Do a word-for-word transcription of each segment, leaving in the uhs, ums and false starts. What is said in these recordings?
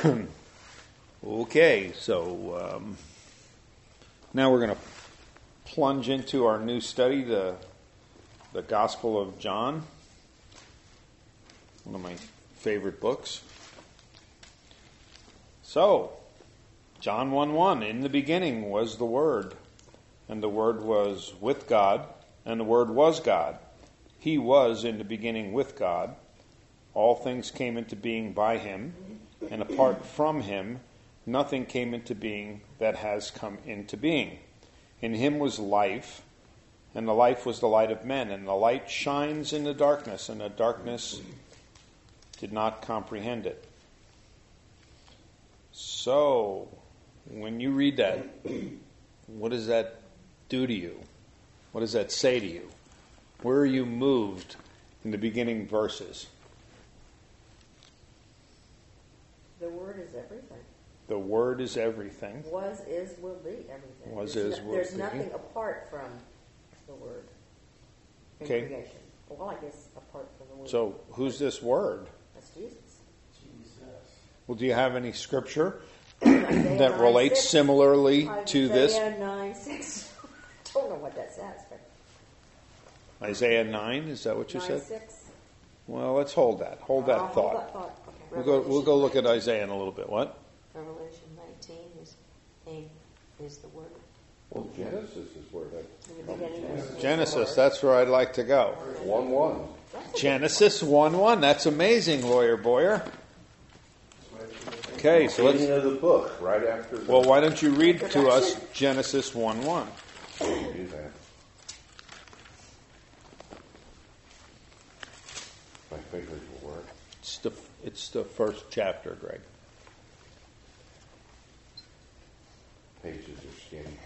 Okay, so um, now we're going to plunge into our new study, the the Gospel of John, one of my favorite books. So, John one one, in the beginning was the Word, and the Word was with God, and the Word was God. He was in the beginning with God. All things came into being by him, and apart from him, nothing came into being that has come into being. In him was life, and the life was the light of men, and the light shines in the darkness, and the darkness did not comprehend it. So, when you read that, what does that do to you? What does that say to you? Where are you moved in the beginning verses? The Word is everything. The Word is everything. Was, is, will be everything. Was, there's is, no, will There's be. nothing apart from the Word in Okay. creation. Well, I guess apart from the Word. So, who's this Word? That's Jesus. Well, do you have any scripture Isaiah that nine, relates six. similarly to this? Isaiah nine six. I don't know what that says, but Isaiah nine, is that what you nine said? six. Well, let's hold that. Hold that Uh, thought. Hold that thought. Okay. We'll go. We'll Revelation go look at nineteen. Isaiah in a little bit. What? Revelation nineteen is name is the word. Well, Genesis is where that In the beginning was the Genesis. Word. That's where I'd like to go. one one. Genesis one one. That's amazing, Lawyer Boyer. Okay, so Beginning let's. of the book, right after. The, Well, why don't you read to us Genesis one one? do that. My fingers will work. It's the it's the first chapter, Greg. Pages are skinny.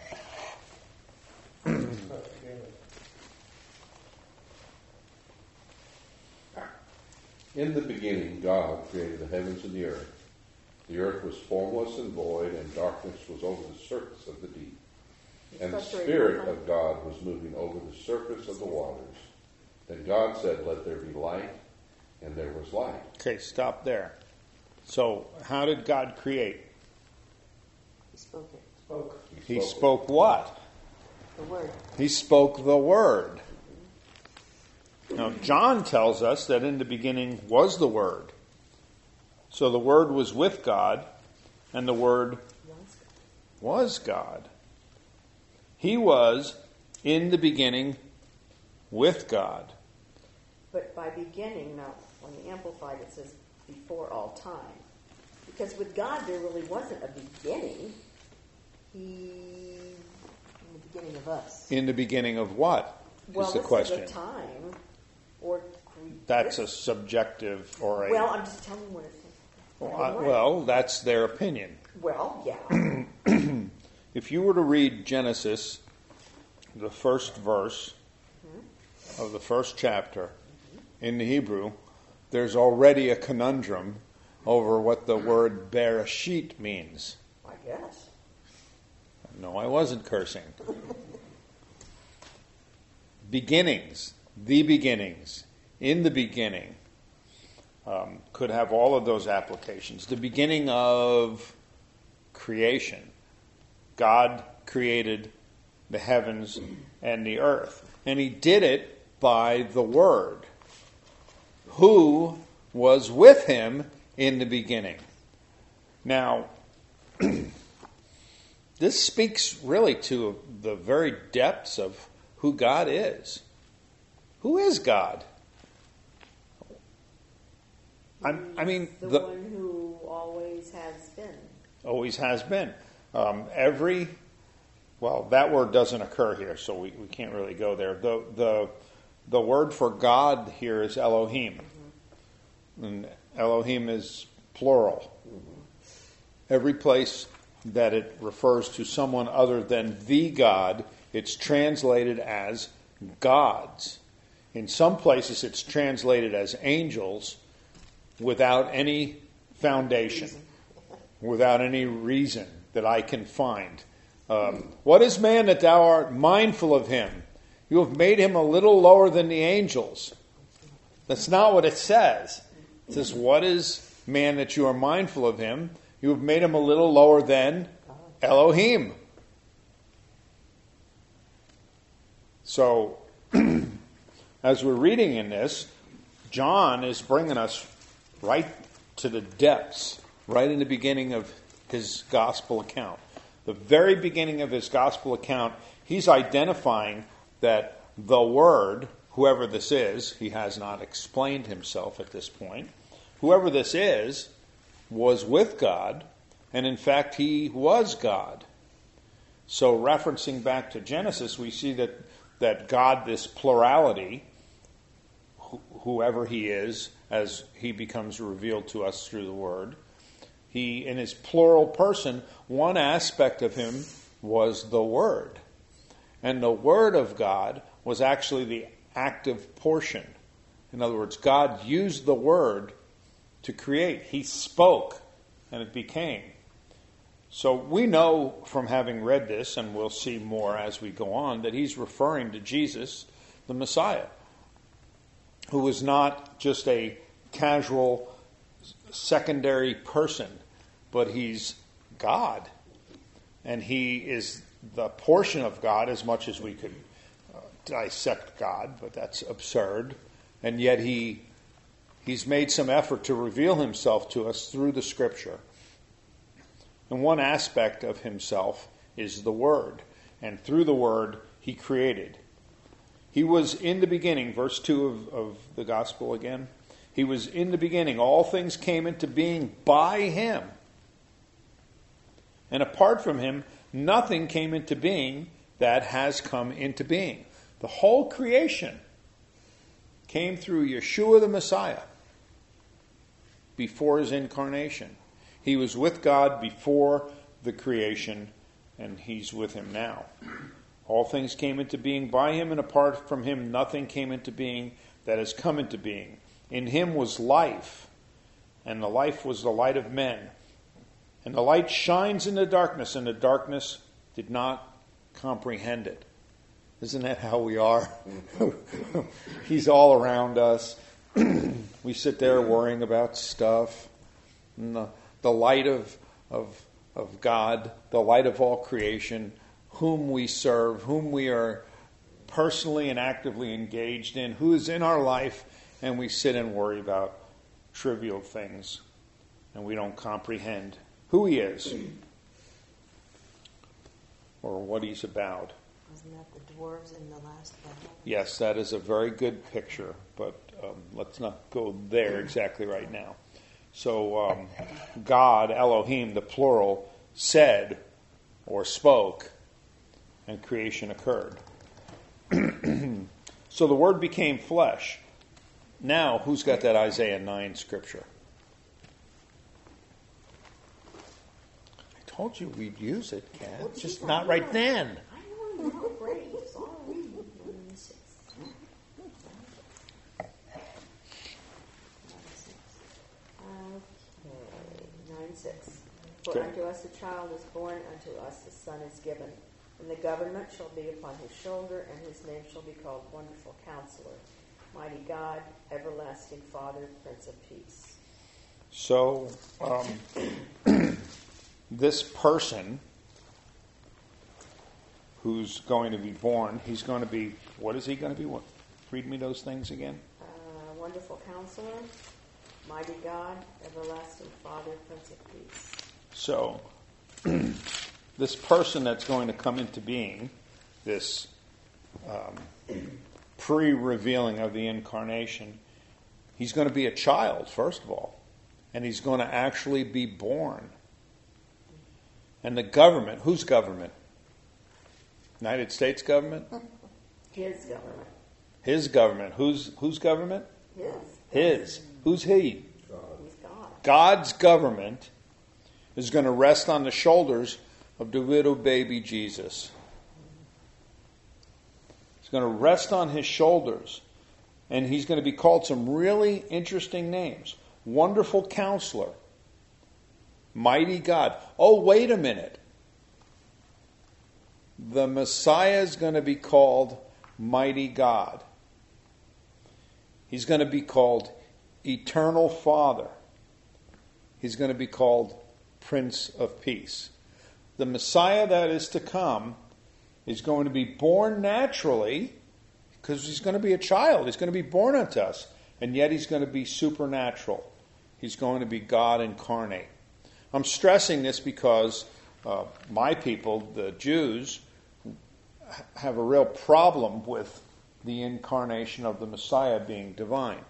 In the beginning, God created the heavens and the earth. The earth was formless and void, and darkness was over the surface of the deep. And the Spirit of God was moving over the surface of the waters. Then God said, "Let there be light," and there was light. Okay, stop there. So, how did God create? He spoke it. He spoke what? The word. He spoke the Word. Now, John tells us that in the beginning was the Word. So the Word was with God, and the Word was God. He was in the beginning with God. But by beginning, now, on the Amplified it says before all time. Because with God there really wasn't a beginning. He, In the beginning of us. In the beginning of what? well, Is the this question. is a time, or cre- That's a this- subjective or a. Well, I'm just telling you what it says. well, Black and I- white. well, that's their opinion. Well, yeah. If you were to read Genesis, the first verse of the first chapter in the Hebrew, there's already a conundrum over what the word Bereshit means. I guess. No, I wasn't cursing. Beginnings, the beginnings, in the beginning, um, could have all of those applications. The beginning of creation. God created the heavens and the earth. And he did it by the Word, who was with him in the beginning. Now, this speaks really to the very depths of who God is. Who is God? I'm, I mean, The, the, one who always has been. always has been. Um, every, well, that word doesn't occur here, so we, we can't really go there. The the the word for God here is Elohim, mm-hmm. and Elohim is plural. Mm-hmm. Every place that it refers to someone other than the God, it's translated as gods. In some places, it's translated as angels without any foundation, without any reason that I can find. Um, what is man that thou art mindful of him? You have made him a little lower than the angels. That's not what it says. It says, what is man that you are mindful of him? You have made him a little lower than Elohim. So, as we're reading in this, John is bringing us right to the depths, right in the beginning of his gospel account. The very beginning of his gospel account, he's identifying that the Word, whoever this is, he has not explained himself at this point, whoever this is, was with God, and in fact he was God. So referencing back to Genesis, we see that, that God, this plurality, wh- whoever he is, as he becomes revealed to us through the Word, he, in his plural person, one aspect of him was the Word. And the Word of God was actually the active portion. In other words, God used the Word to create. He spoke, and it became. So we know from having read this, and we'll see more as we go on, that he's referring to Jesus, the Messiah, who was not just a casual secondary person, but he's God. And he is the portion of God, as much as we could uh, dissect God, but that's absurd. And yet he he's made some effort to reveal himself to us through the Scripture. And one aspect of himself is the Word. And through the Word, he created. He was in the beginning, verse two of, of the Gospel again. He was in the beginning. All things came into being by him. And apart from him, nothing came into being that has come into being. The whole creation came through Yeshua the Messiah before his incarnation. He was with God before the creation, and he's with him now. All things came into being by him, and apart from him, nothing came into being that has come into being. In him was life, and the life was the light of men. And the light shines in the darkness, and the darkness did not comprehend it. Isn't that how we are? He's all around us. We sit there worrying about stuff. And the, the light of, of, of God, the light of all creation, whom we serve, whom we are personally and actively engaged in, who is in our life, and we sit and worry about trivial things, and we don't comprehend who he is or what he's about. Wasn't that the dwarves in the last battle? Yes, that is a very good picture, but um, let's not go there exactly right now. So um, God, Elohim, the plural, said or spoke, and creation occurred. So the Word became flesh. Now, who's got that Isaiah nine scripture? I told you we'd use it, Kat. Well, Just geez, not I right know. then. I know, no, great. Sorry. Okay, nine six. For Okay. unto us a child is born, unto us a son is given, and the government shall be upon his shoulder, and his name shall be called Wonderful Counselor, Mighty God, Everlasting Father, Prince of Peace. So, um, this person who's going to be born, he's going to be, what is he going to be? What, read me those things again. Uh, Wonderful Counselor, Mighty God, Everlasting Father, Prince of Peace. So, this person that's going to come into being, this um, pre-revealing of the incarnation, he's going to be a child, first of all, and he's going to actually be born. And the government, whose government? United States government? His government. His government. Whose whose government? His. His. Who's he? He's God. God's government is going to rest on the shoulders of the little baby Jesus. It's going to rest on his shoulders. And he's going to be called some really interesting names. Wonderful Counselor. Mighty God. Oh, wait a minute. The Messiah is going to be called Mighty God. He's going to be called Eternal Father. He's going to be called Prince of Peace. The Messiah that is to come is going to be born naturally, because he's going to be a child. He's going to be born unto us. And yet he's going to be supernatural. He's going to be God incarnate. I'm stressing this because uh, my people, the Jews, have a real problem with the incarnation of the Messiah being divine.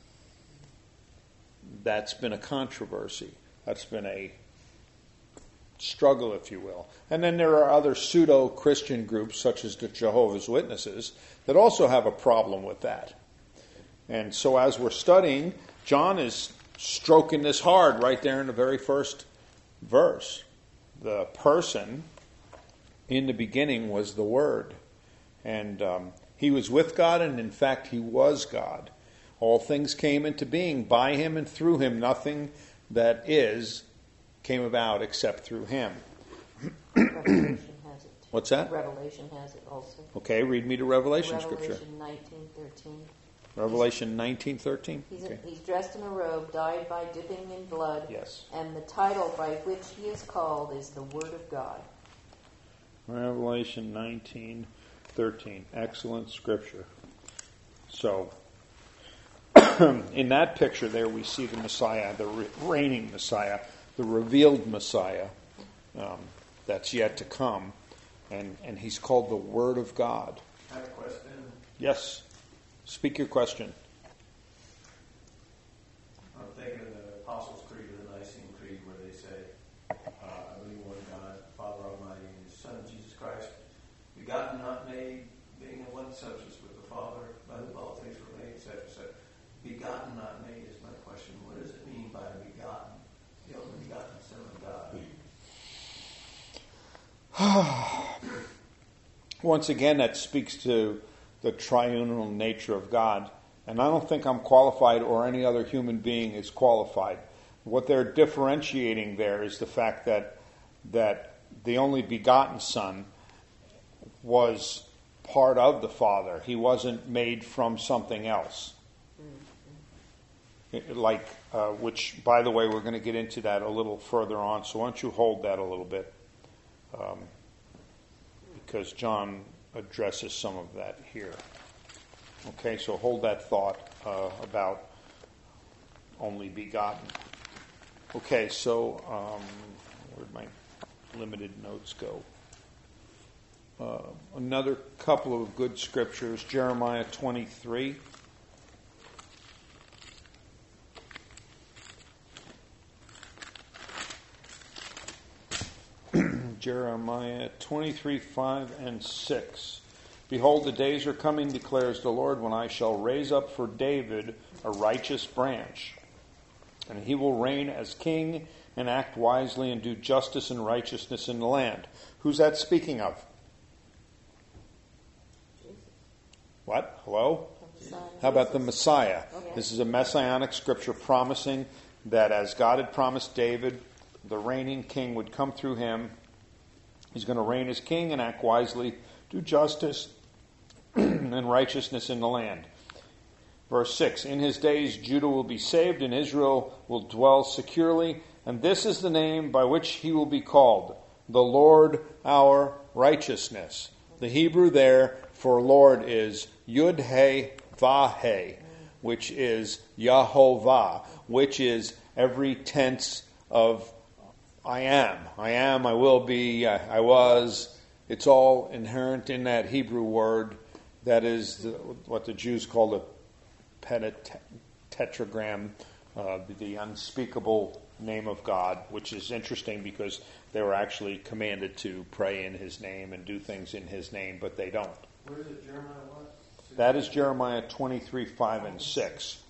That's been a controversy. That's been a struggle, if you will. And then there are other pseudo-Christian groups, such as the Jehovah's Witnesses, that also have a problem with that. And so as we're studying, John is stroking this hard right there in the very first verse. The person in the beginning was the Word. And um, he was with God, and in fact he was God. All things came into being by him, and through him nothing that is came about except through him. Revelation has it. What's that? Revelation has it also. Okay, read me to Revelation, Revelation scripture. nineteen thirteen. Revelation nineteen thirteen. He's, Okay. a, he's dressed in a robe, dyed by dipping in blood. Yes. And the title by which he is called is the Word of God. Revelation nineteen thirteen. Excellent scripture. So, in that picture there we see the Messiah, the re- reigning Messiah, the revealed Messiah um, that's yet to come. And, and he's called the Word of God. I have a question. Yes. Speak your question. I'm thinking of the Apostles' Creed or the Nicene Creed where they say, uh, I believe in one God, Father Almighty, and His Son, Jesus Christ, begotten, not made, being in one substance with the Father, by whom all things were made, et cetera, et cetera. Begotten, not made is my question. What does it mean by begotten? The only begotten Son of God. Once again, that speaks to the triunal nature of God. And I don't think I'm qualified or any other human being is qualified. What they're differentiating there is the fact that that the only begotten Son was part of the Father. He wasn't made from something else. It, like, uh, which, by the way, we're going to get into that a little further on. So why don't you hold that a little bit? Um, because John addresses some of that here. Okay, so hold that thought uh, about only begotten. Okay, so um, where'd my limited notes go? Uh, another couple of good scriptures, Jeremiah twenty-three. Jeremiah twenty-three, five and six. Behold, the days are coming, declares the Lord, when I shall raise up for David a righteous branch, and he will reign as king and act wisely and do justice and righteousness in the land. Who's that speaking of? Jesus. What? Hello? Messiah. How about the Messiah? Okay. This is a messianic scripture promising that as God had promised David, the reigning king would come through him. He's going to reign as king and act wisely, do justice and righteousness in the land. Verse six, in his days Judah will be saved and Israel will dwell securely, and this is the name by which he will be called, the Lord our righteousness. The Hebrew there for Lord is Yud-He-Vah-He, which is Yahovah, which is every tense of I am. I am, I will be, I, I was. It's all inherent in that Hebrew word that is the, what the Jews call the pentatetragram, uh, the unspeakable name of God, which is interesting because they were actually commanded to pray in his name and do things in his name, but they don't. Where is it, Jeremiah what? That is Jeremiah twenty-three, five and six.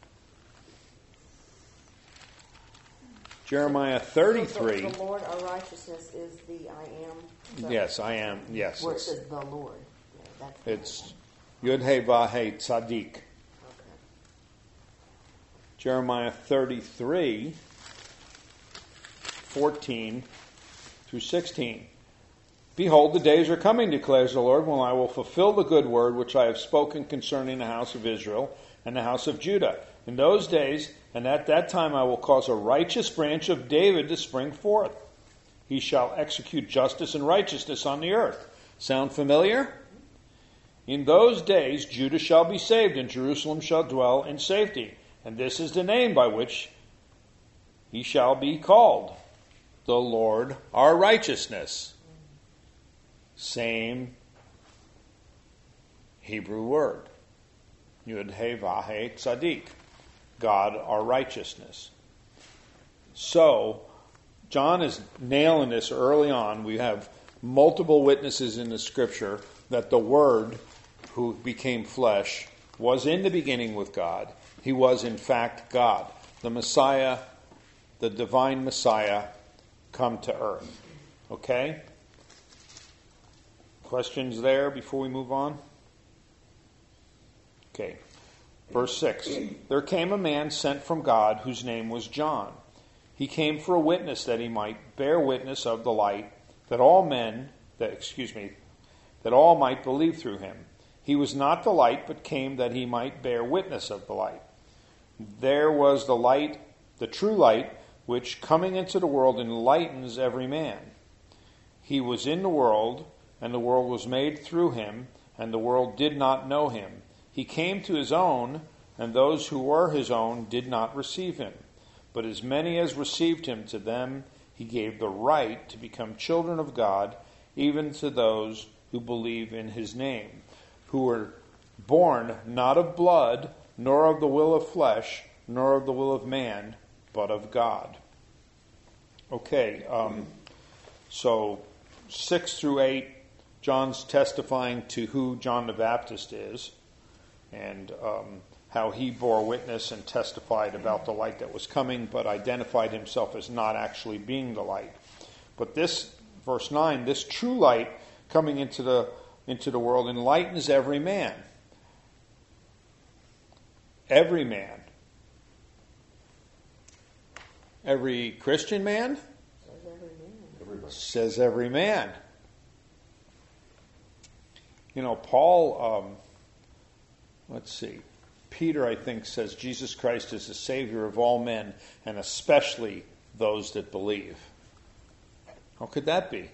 Jeremiah thirty-three. So the, the Lord our righteousness is the I am. So Yes, I am. Yes. Where it It's, says the Lord. Yeah, that's it's Yud-He-Vah-He Tzaddik. Okay. Jeremiah thirty-three, fourteen through sixteen. Behold, the days are coming, declares the Lord, when I will fulfill the good word which I have spoken concerning the house of Israel and the house of Judah. In those days And at that time I will cause a righteous branch of David to spring forth. He shall execute justice and righteousness on the earth. Sound familiar? In those days Judah shall be saved, and Jerusalem shall dwell in safety. And this is the name by which he shall be called, the Lord our righteousness. Same Hebrew word. Yud He Vah He Tzadik. God our righteousness. So, John is nailing this early on. We have multiple witnesses in the scripture that the Word who became flesh was in the beginning with God. He was in fact God. The Messiah, the divine Messiah, come to earth. Okay? Questions there before we move on? Okay. Verse six. There came a man sent from God whose name was John. He came for a witness that he might bear witness of the light, that all men, that excuse me, that all might believe through him. He was not the light, but came that he might bear witness of the light. There was the light, the true light, which coming into the world enlightens every man. He was in the world, and the world was made through him, and the world did not know him. He came to his own, and those who were his own did not receive him. But as many as received him, to them he gave the right to become children of God, even to those who believe in his name, who were born not of blood, nor of the will of flesh, nor of the will of man, but of God. Okay, um, so six through eight, John's testifying to who John the Baptist is, and um, how he bore witness and testified about the light that was coming, but identified himself as not actually being the light. But this, verse nine, this true light coming into the into the world enlightens every man. Every man. Every Christian man? Says every man. Everybody. Says every man. You know, Paul, um, let's see, Peter, I think, says Jesus Christ is the Savior of all men, and especially those that believe. How could that be?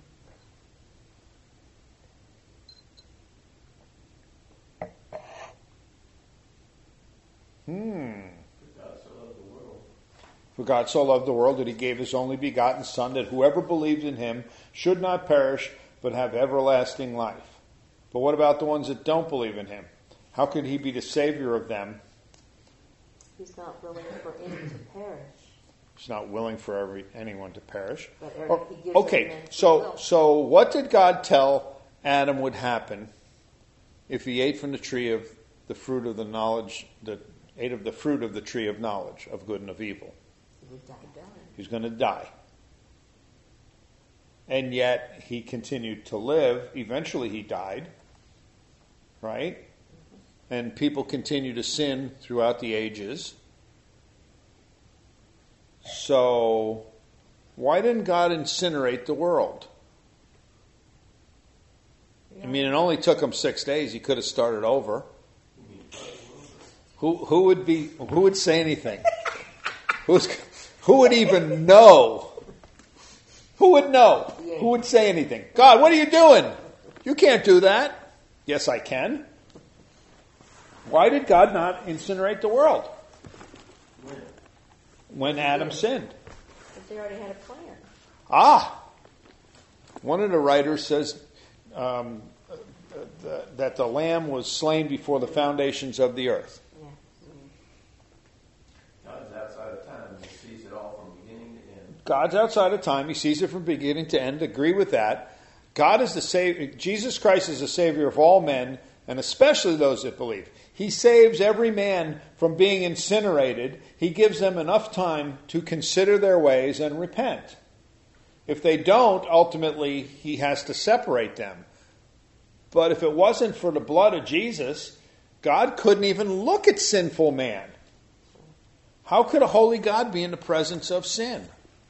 Hmm. For God so loved the world. For God so loved the world that he gave his only begotten Son, that whoever believes in him should not perish, but have everlasting life. But what about the ones that don't believe in him? How could he be the Savior of them? He's not willing for any to perish. He's not willing for every anyone to perish. But every, Oh, he gives every okay, man free so will. so what did God tell Adam would happen if he ate from the tree of the fruit of the knowledge, the ate of the fruit of the tree of knowledge of good and of evil? He would die. He's going to die. And yet he continued to live. Eventually he died. Right? And people continue to sin throughout the ages. So, why didn't God incinerate the world? I mean, it only took him six days. He could have started over. Who who would be who would say anything? Who's who would even know? Who would know? Who would say anything? God, what are you doing? You can't do that. Yes, I can. Why did God not incinerate the world? When? When Adam sinned. But they already had a plan. Ah! One of the writers says um, th- that the lamb was slain before the foundations of the earth. Yeah. God's outside of time. He sees it all from beginning to end. God's outside of time. He sees it from beginning to end. Agree with that. God is the Savior. Jesus Christ is the Savior of all men, and especially those that believe. He saves every man from being incinerated. He gives them enough time to consider their ways and repent. If they don't, ultimately, he has to separate them. But if it wasn't for the blood of Jesus, God couldn't even look at sinful man. How could a holy God be in the presence of sin?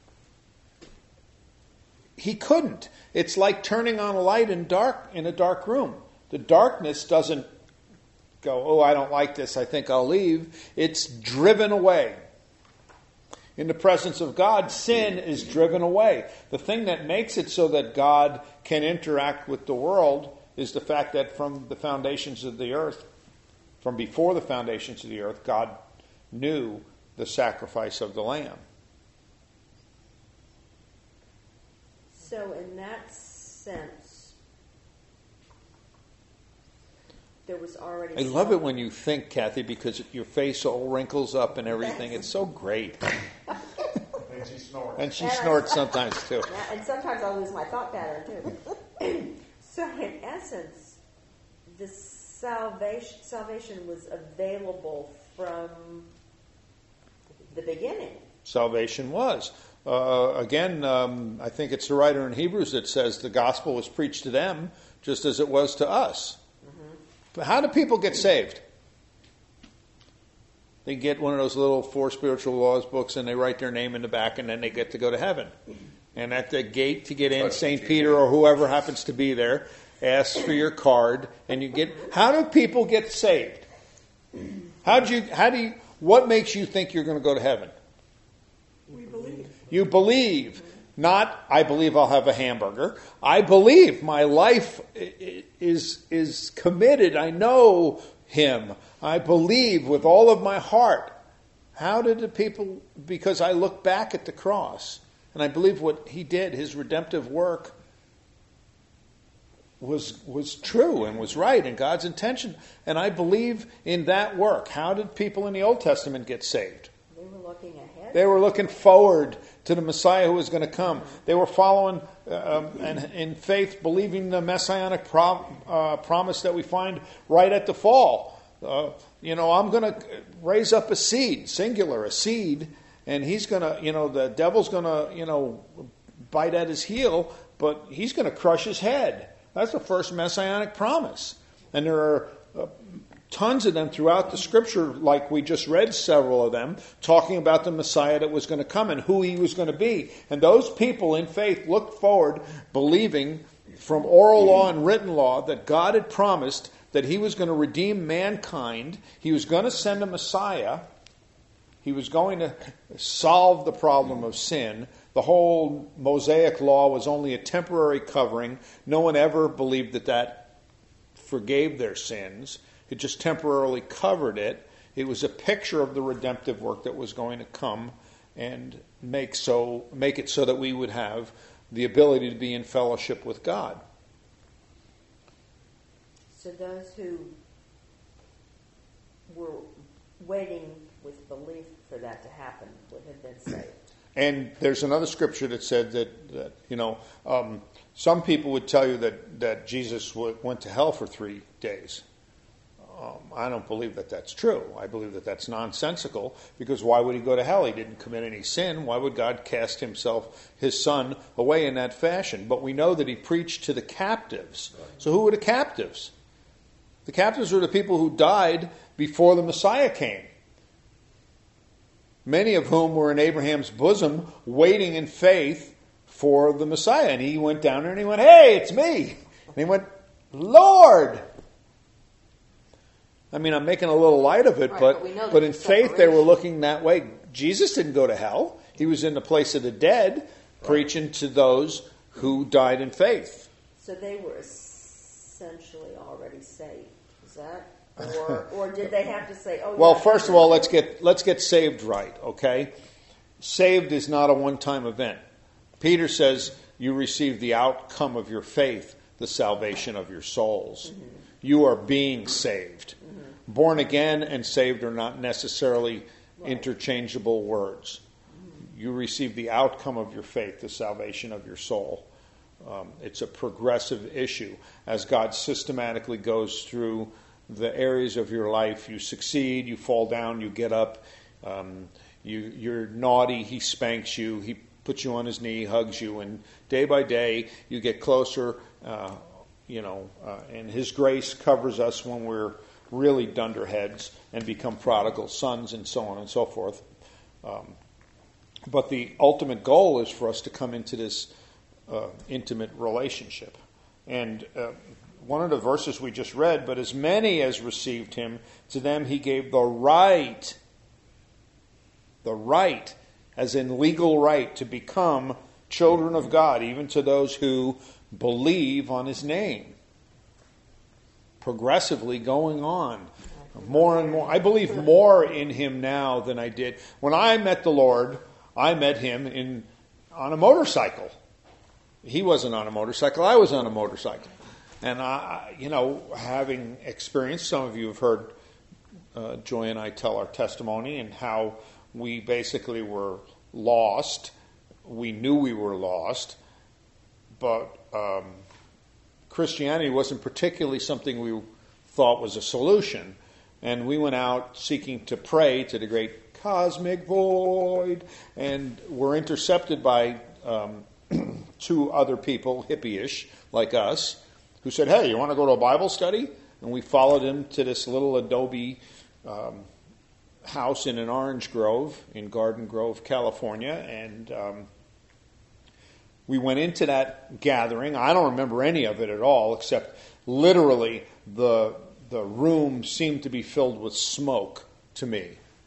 He couldn't. It's like turning on a light in dark in a dark room. The darkness doesn't go, oh, I don't like this, I think I'll leave. It's driven away. In the presence of God, sin is driven away. The thing that makes it so that God can interact with the world is the fact that from the foundations of the earth, from before the foundations of the earth, God knew the sacrifice of the Lamb. So in that sense, there was already... I love it when you think, Kathy, because your face all wrinkles up and everything. It's so great. And she snorts. And she And I- snorts sometimes, too. Yeah, and sometimes I'll lose my thought pattern, too. So in essence, the salvation, salvation was available from the beginning. Salvation was. Uh, again, um, I think it's the writer in Hebrews that says the gospel was preached to them just as it was to us. Mm-hmm. But how do people get saved? They get one of those little Four Spiritual Laws books and they write their name in the back and then they get to go to heaven. And at the gate to get in, Saint Peter or whoever happens to be there asks for your card and you get... How do people get saved? How do you... How do you... What makes you think you're going to go to heaven? We believe. You believe. Not, I believe I'll have a hamburger. I believe my life is, is committed. I know Him. I believe with all of my heart. How did the people... Because I look back at the cross and I believe what He did, His redemptive work, was was true and was right and God's intention. And I believe in that work. How did people in the Old Testament get saved? They were looking ahead. They were looking forward to the Messiah who was going to come. They were following um, and in faith, believing the messianic pro- uh, promise that we find right at the fall. Uh, you know, I'm going to raise up a seed, singular, a seed, and he's going to, you know, the devil's going to, you know, bite at his heel, but he's going to crush his head. That's the first messianic promise. And there are uh, tons of them throughout the Scripture, like we just read several of them, talking about the Messiah that was going to come and who He was going to be. And those people in faith looked forward, believing from oral law and written law that God had promised that He was going to redeem mankind. He was going to send a Messiah. He was going to solve the problem of sin. The whole Mosaic law was only a temporary covering. No one ever believed that that forgave their sins. It just temporarily covered it. It was a picture of the redemptive work that was going to come and make so make it so that we would have the ability to be in fellowship with God. So those who were waiting with belief for that to happen would have been saved. And there's another scripture that said that, that you know, um, some people would tell you that, that Jesus w- went to hell for three days. Um, I don't believe that that's true. I believe that that's nonsensical, because why would He go to hell? He didn't commit any sin. Why would God cast Himself, His Son, away in that fashion? But we know that He preached to the captives. So who were the captives? The captives were the people who died before the Messiah came. Many of whom were in Abraham's bosom, waiting in faith for the Messiah. And he went down there and he went, "Hey, it's me." And he went, "Lord." I mean, I'm making a little light of it, Right, but but we know but that in there's faith they were separation. looking that way. Jesus didn't go to hell. He was in the place of the dead, preaching to those who died in faith. So they were essentially already saved. Is that? Or, or did they have to say, oh, Well, yeah, first of all, let's get let's get saved right, okay? Saved is not a one-time event. Peter says you receive the outcome of your faith, the salvation of your souls. Mm-hmm. You are being saved. Mm-hmm. Born again and saved are not necessarily right. interchangeable words. Mm-hmm. You receive the outcome of your faith, the salvation of your soul. Um, it's a progressive issue as God systematically goes through the areas of your life. You succeed, you fall down, you get up. Um, you, you're naughty, He spanks you, He puts you on His knee, hugs you, and day by day you get closer. Uh, you know, uh, and His grace covers us when we're really dunderheads and become prodigal sons, and so on and so forth. Um, but the ultimate goal is for us to come into this uh, intimate relationship. And uh, one of the verses we just read, but as many as received Him, to them He gave the right, the right as in legal right to become children of God, even to those who believe on his name. Progressively going on. More and more. I believe more in him now than I did. When I met the Lord, I met him in on a motorcycle. He wasn't on a motorcycle. I was on a motorcycle. And, I, you know, having experienced, some of you have heard uh, Joy and I tell our testimony and how we basically were lost. We knew we were lost, but um, Christianity wasn't particularly something we thought was a solution. And we went out seeking to pray to the great cosmic void, and were intercepted by um, two other people, hippie-ish, like us, who said, hey, you want to go to a Bible study? And we followed him to this little adobe um, house in an orange grove in Garden Grove, California, and um, we went into that gathering. I don't remember any of it at all, except literally the the room seemed to be filled with smoke to me.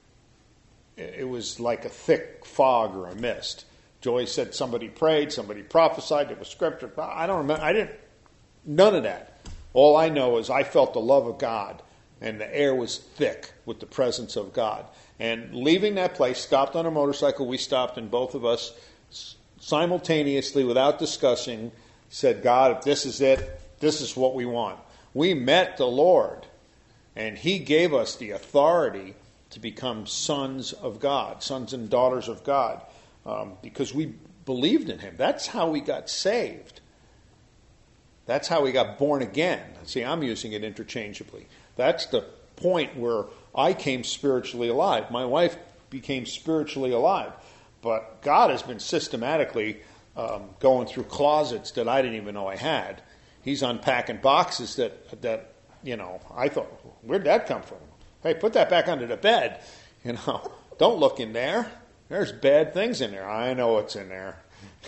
It was like a thick fog or a mist. Joy said somebody prayed, somebody prophesied, it was scripture. I don't remember. I didn't. None of that. All I know is I felt the love of God, and the air was thick with the presence of God. And leaving that place, stopped on a motorcycle. We stopped, and both of us simultaneously, without discussing, said, God, if this is it, this is what we want. We met the Lord, and he gave us the authority to become sons of God, sons and daughters of God, um, because we believed in him. That's how we got saved. That's how we got born again. See, I'm using it interchangeably. That's the point where I came spiritually alive. My wife became spiritually alive. But God has been systematically um, going through closets that I didn't even know I had. He's unpacking boxes that, that you know, I thought, where'd that come from? Hey, put that back under the bed. You know, don't look in there. There's bad things in there. I know what's in there.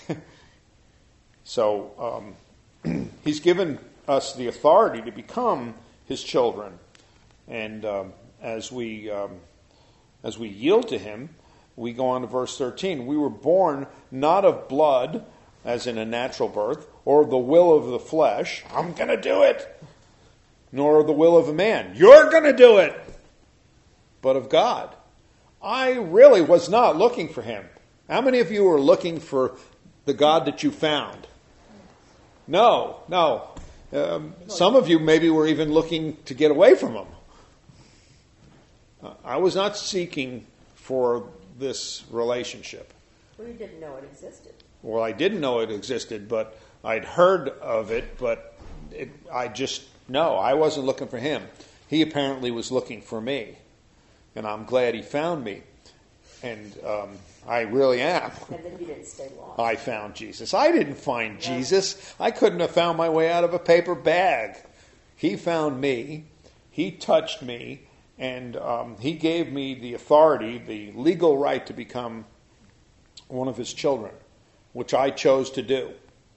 So um, he's given us the authority to become his children. And um, as we um, as we yield to him, we go on to verse thirteen. We were born not of blood, as in a natural birth, or the will of the flesh. I'm going to do it. Nor the will of a man. You're going to do it. But of God. I really was not looking for him. How many of you were looking for the God that you found? No, no. Um, some of you maybe were even looking to get away from him. Uh, I was not seeking for this relationship. Well, you didn't know it existed. Well, I didn't know it existed, but I'd heard of it, but it, I just, no, I wasn't looking for him. He apparently was looking for me, and I'm glad he found me, and um, I really am. And then you didn't stay long. I found Jesus. I didn't find no. Jesus. I couldn't have found my way out of a paper bag. He found me. He touched me. And um, he gave me the authority, the legal right to become one of his children, which I chose to do.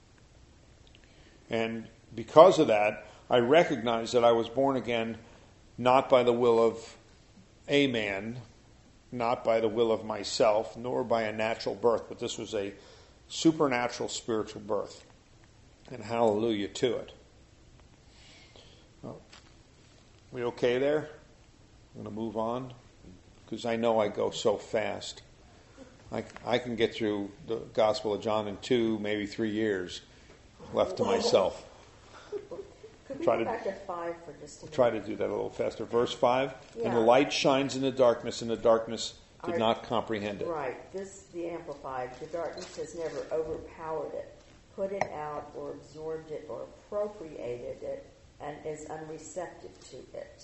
And because of that, I recognize that I was born again not by the will of a man, not by the will of myself, nor by a natural birth, but this was a supernatural spiritual birth. And hallelujah to it. Oh, we okay there? I'm going to move on because I know I go so fast. I, I can get through the Gospel of John in two, maybe three years left to myself. Could we try go to, back to five for just a minute? Try to do that a little faster. Verse five, Yeah. And the light shines in the darkness, and the darkness did Our, not comprehend it. Right. This, the Amplified, the darkness has never overpowered it, put it out, or absorbed it, or appropriated it, and is unreceptive to it.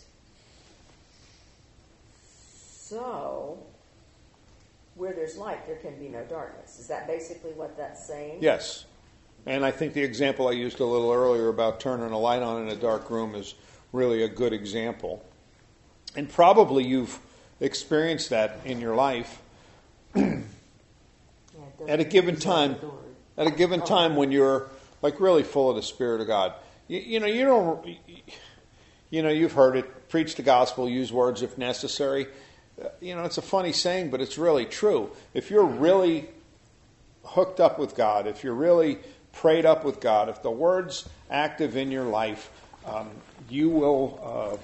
So, where there's light, there can be no darkness. Is that basically what that's saying? Yes. And I think the example I used a little earlier about turning a light on in a dark room is really a good example. And probably you've experienced that in your life Yeah, at a given time. At a given time when you're like really full of the Spirit of God. You, you know, you don't, you know, you've heard it, preach the gospel, use words if necessary. you know, it's a funny saying, but it's really true. If you're really hooked up with God, if you're really prayed up with God, if the Word's active in your life, um, you will uh,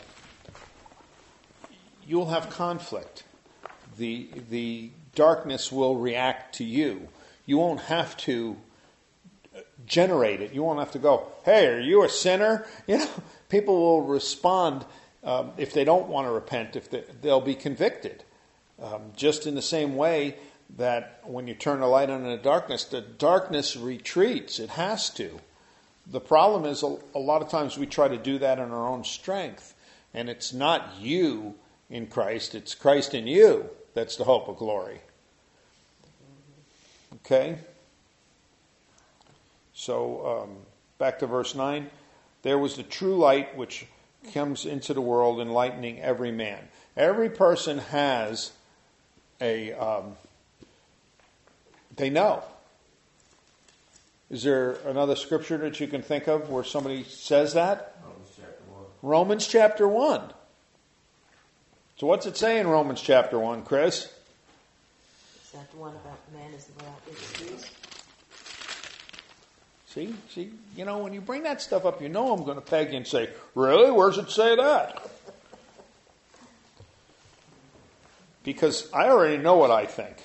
you'll have conflict. The the darkness will react to you. You won't have to generate it. You won't have to go, "Hey, are you a sinner?" You know, people will respond um, if they don't want to repent. If they, they'll be convicted, um, just in the same way that when you turn the light on in the darkness, the darkness retreats. It has to. The problem is a, a lot of times we try to do that in our own strength, and it's not you in Christ; it's Christ in you that's the hope of glory. Okay. So, um, back to verse nine. There was the true light which comes into the world, enlightening every man. Every person has a, um, they know. Is there another scripture that you can think of where somebody says that? Romans chapter one. Romans chapter one. So what's it say in Romans chapter one, Chris? Is that the one about man is without excuse? See, see, you know, when you bring that stuff up, you know I'm going to peg you and say, really? Where's it say that? Because I already know what I think.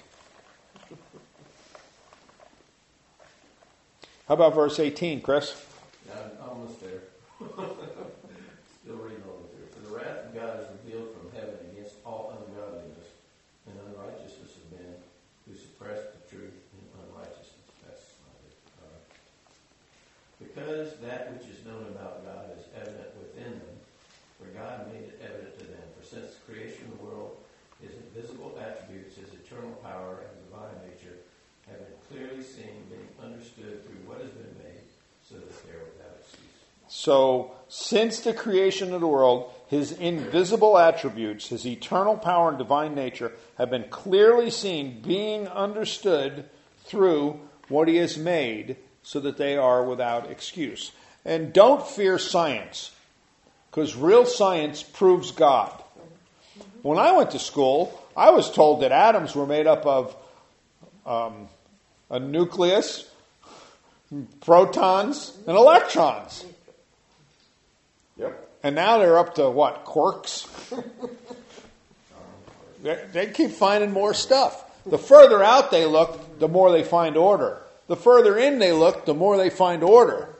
How about verse eighteen, Chris? Yeah, I'm almost there. Still reading over there. For the wrath of God is revealed from heaven against all ungodliness and unrighteousness of men who suppress the truth in unrighteousness. That's not it. All right. Because that which is known about God is evident within them, for God made it evident to them. For since the creation of the world, his invisible attributes, his eternal power and divine nature, have been clearly seen, being understood through what has been made, so that they are without excuse. So, since the creation of the world, his invisible attributes, his eternal power and divine nature, have been clearly seen, being understood through what he has made, so that they are without excuse. And don't fear science, because real science proves God. When I went to school, I was told that atoms were made up of um, a nucleus, protons, and electrons. Yep. And now they're up to what? Quarks? they, they keep finding more stuff. The further out they look, the more they find order. The further in they look, the more they find order.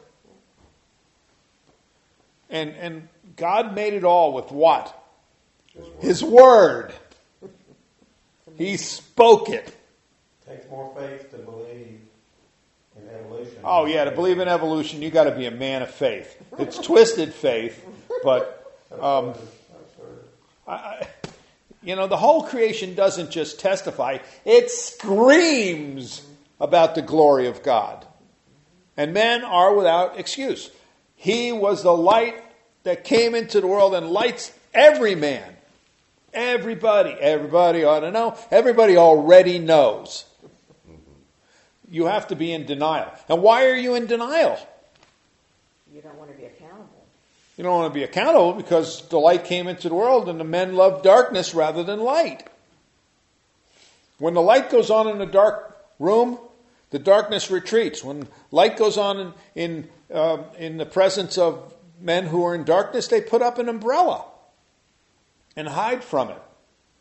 And and God made it all with what? His Word. He spoke it. Takes more faith to believe in evolution. Oh yeah, to believe in evolution, you got to be a man of faith. It's twisted faith, but um, I, I, you know, the whole creation doesn't just testify; it screams about the glory of God, and men are without excuse. He was the light that came into the world and lights every man. Everybody, everybody ought to know. Everybody already knows. You have to be in denial. And why are you in denial? You don't want to be accountable. You don't want to be accountable because the light came into the world and the men loved darkness rather than light. When the light goes on in a dark room, the darkness retreats. When light goes on in in, uh, in the presence of men who are in darkness, they put up an umbrella and hide from it.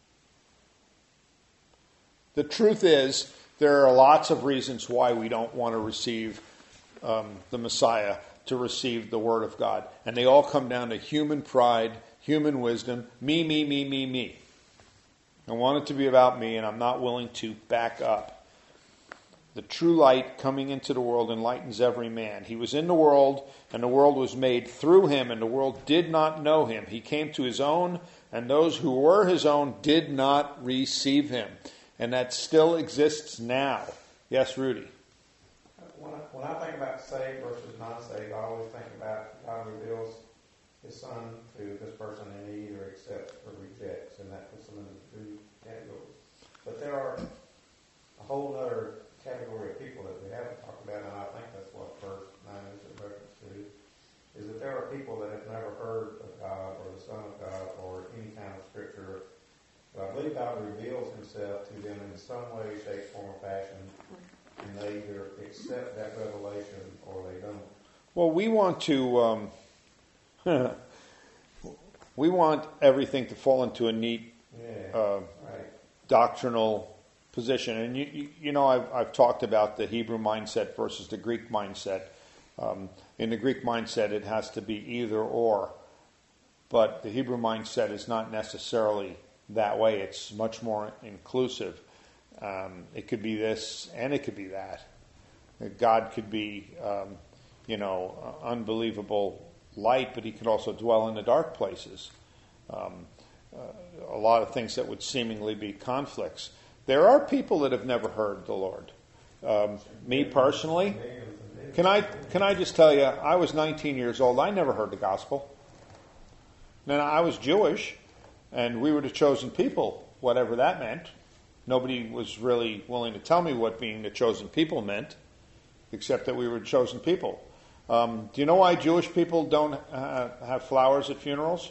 The truth is, there are lots of reasons why we don't want to receive um, the Messiah, to receive the Word of God. And they all come down to human pride, human wisdom, me, me, me, me, me. I want it to be about me, and I'm not willing to back up. The true light coming into the world enlightens every man. He was in the world, and the world was made through him, and the world did not know him. He came to his own, and those who were his own did not receive him. And that still exists now. Yes, Rudy? When I, when I think about saved versus not saved, I always think about God reveals his son to this person, and he either accepts or rejects, and that puts them in the two categories. But there are a whole other category of people that we haven't talked about, and I think that's what verse nine is in reference to, is that there are people that have never heard of God or the Son of God or any kind of scripture. But I believe God some way, shape, form, or fashion, and they either accept that revelation or they don't. Well, we want to um, we want everything to fall into a neat Yeah, uh, right. doctrinal position. And you, you, you know, I've, I've talked about the Hebrew mindset versus the Greek mindset. Um, in the Greek mindset, it has to be either or, but the Hebrew mindset is not necessarily that way. It's much more inclusive. Um, it could be this and it could be that. God could be, um, you know, unbelievable light, but he could also dwell in the dark places. Um, uh, a lot of things that would seemingly be conflicts. There are people that have never heard the Lord. Um, me personally, can I can I just tell you, I was nineteen years old. I never heard the gospel. Now, I was Jewish, and we were the chosen people, whatever that meant. Nobody was really willing to tell me what being the chosen people meant, except that we were chosen people. Um, do you know why Jewish people don't uh, have flowers at funerals?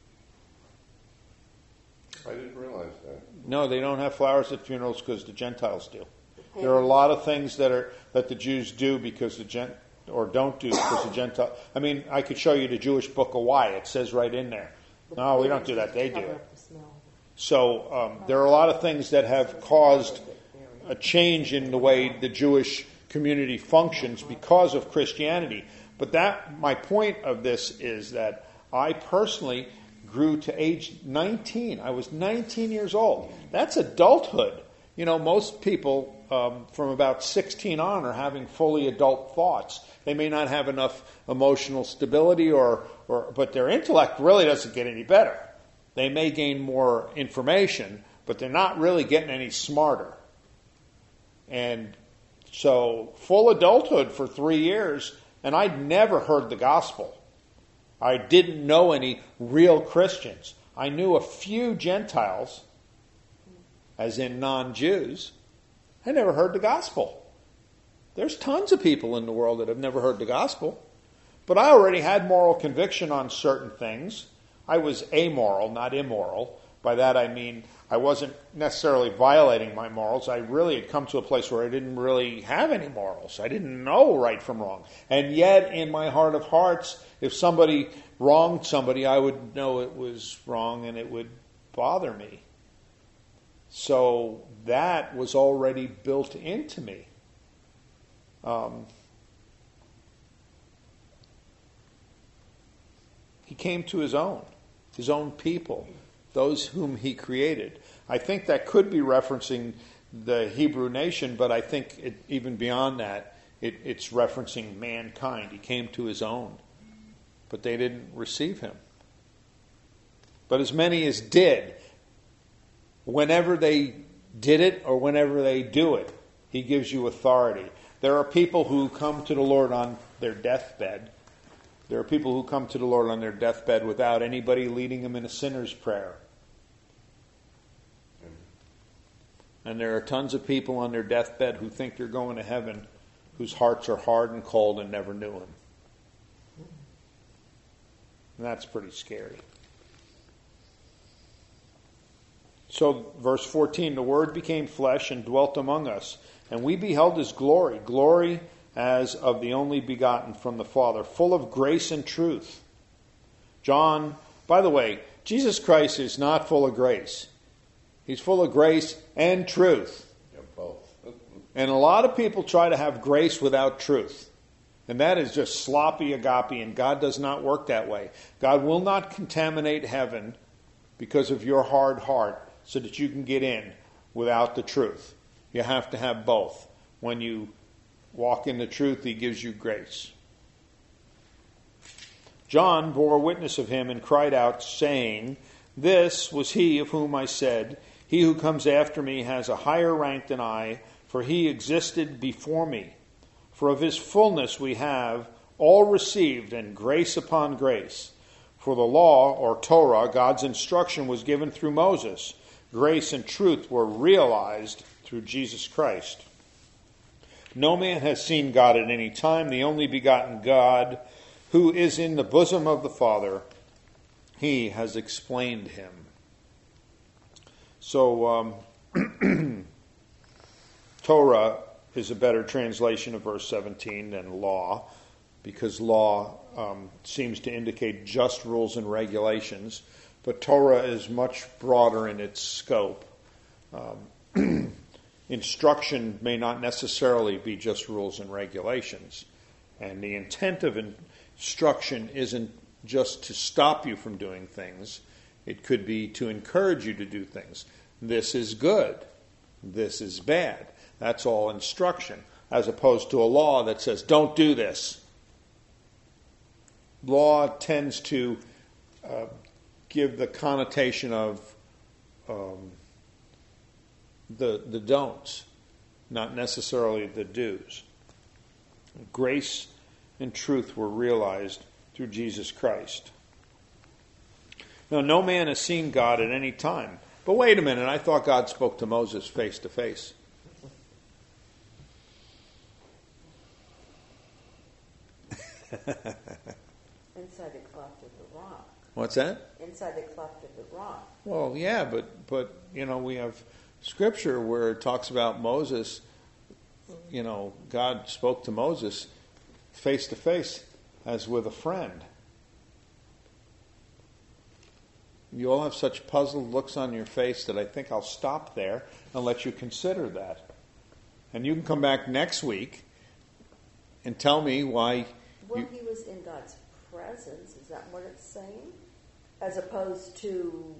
I didn't realize that. No, they don't have flowers at funerals because the Gentiles do. There are a lot of things that are that the Jews do because the Gent or don't do because the Gentile. I mean, I could show you the Jewish Book of Why. It says right in there. No, we don't do that. They do it. So um, there are a lot of things that have caused a change in the way the Jewish community functions because of Christianity. But that my point of this is that I personally grew to age nineteen. I was nineteen years old. That's adulthood. You know, most people um, from about sixteen on are having fully adult thoughts. They may not have enough emotional stability, or, or but their intellect really doesn't get any better. They may gain more information, but they're not really getting any smarter. And so, full adulthood for three years, and I'd never heard the gospel. I didn't know any real Christians. I knew a few Gentiles, as in non-Jews. I never heard the gospel. There's tons of people in the world that have never heard the gospel. But I already had moral conviction on certain things. I was amoral, not immoral. By that I mean I wasn't necessarily violating my morals. I really had come to a place where I didn't really have any morals. I didn't know right from wrong. And yet, in my heart of hearts, if somebody wronged somebody, I would know it was wrong and it would bother me. So that was already built into me. Um, he came to his own, his own people, those whom he created. I think that could be referencing the Hebrew nation, but I think it, even beyond that, it, it's referencing mankind. He came to his own, but they didn't receive him. But as many as did, whenever they did it or whenever they do it, he gives you authority. There are people who come to the Lord on their deathbed. There are people who come to the Lord on their deathbed without anybody leading them in a sinner's prayer. And there are tons of people on their deathbed who think they're going to heaven, whose hearts are hard and cold and never knew him. And that's pretty scary. So, verse fourteen, the Word became flesh and dwelt among us, and we beheld his glory, glory as of the only begotten from the Father, full of grace and truth. John, by the way, Jesus Christ is not full of grace. He's full of grace and truth. Yeah, both. And a lot of people try to have grace without truth. And that is just sloppy agape, and God does not work that way. God will not contaminate heaven because of your hard heart so that you can get in without the truth. You have to have both. When you walk in the truth, he gives you grace. John bore witness of him and cried out, saying, "This was he of whom I said, he who comes after me has a higher rank than I, for he existed before me. For of his fullness we have all received, and grace upon grace. For the law, or Torah, God's instruction, was given through Moses. Grace and truth were realized through Jesus Christ. No man has seen God at any time. The only begotten God, who is in the bosom of the Father, he has explained him." So, um, Torah is a better translation of verse seventeen than law, because law um, seems to indicate just rules and regulations, but Torah is much broader in its scope. Um, instruction may not necessarily be just rules and regulations, and the intent of instruction isn't just to stop you from doing things. It could be to encourage you to do things. This is good. This is bad. That's all instruction, as opposed to a law that says, don't do this. Law tends to uh, give the connotation of um, the, the don'ts, not necessarily the do's. Grace and truth were realized through Jesus Christ. Now, no man has seen God at any time. But wait a minute, I thought God spoke to Moses face to face. Inside the cleft of the rock. What's that? Inside the cleft of the rock. Well, yeah, but, but you know, we have scripture where it talks about Moses, you know, God spoke to Moses face to face as with a friend. You all have such puzzled looks on your face that I think I'll stop there and let you consider that. And you can come back next week and tell me why. Well, you, he was in God's presence. Is that what it's saying? As opposed to,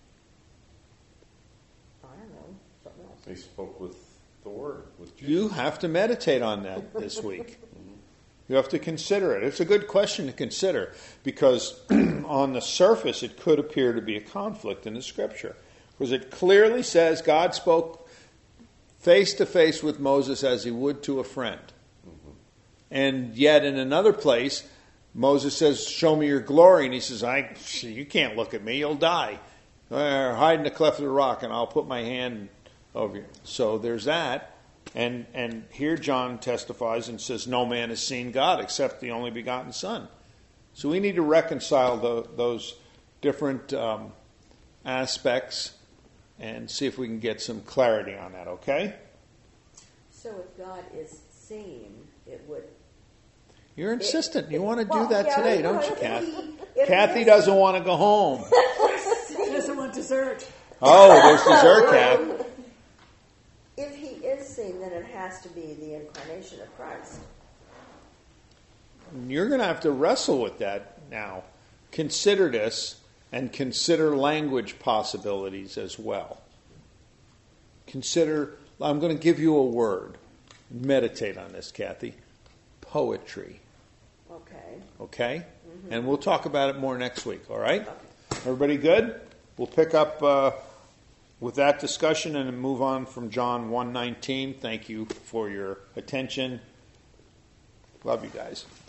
I don't know, something else. He spoke with the Word, with Jesus. you have to meditate on that this week. You have to consider it. It's a good question to consider, because on the surface it could appear to be a conflict in the Scripture. Because it clearly says God spoke face to face with Moses as he would to a friend. Mm-hmm. And yet in another place, Moses says, show me your glory. And he says, I, you can't look at me, you'll die. Uh, hide in the cleft of the rock and I'll put my hand over you. So there's that. And and here John testifies and says, no man has seen God except the only begotten Son. So we need to reconcile the, those different um, aspects and see if we can get some clarity on that, okay? So if God is seen, it would... You're insistent. You it- want to well, do that yeah, today, if don't you, he- Kathy? if Kathy he- doesn't want to go home. She doesn't want dessert. Oh, there's dessert, Kath. If he is seen, then it has to be the incarnation of Christ. You're going to have to wrestle with that now. Consider this and consider language possibilities as well. Consider, I'm going to give you a word. Meditate on this, Kathy. Poetry. Okay. Okay? Mm-hmm. And we'll talk about it more next week, all right? Okay. Everybody good? We'll pick up uh, with that discussion and move on from John one nineteen. Thank you for your attention. Love you guys.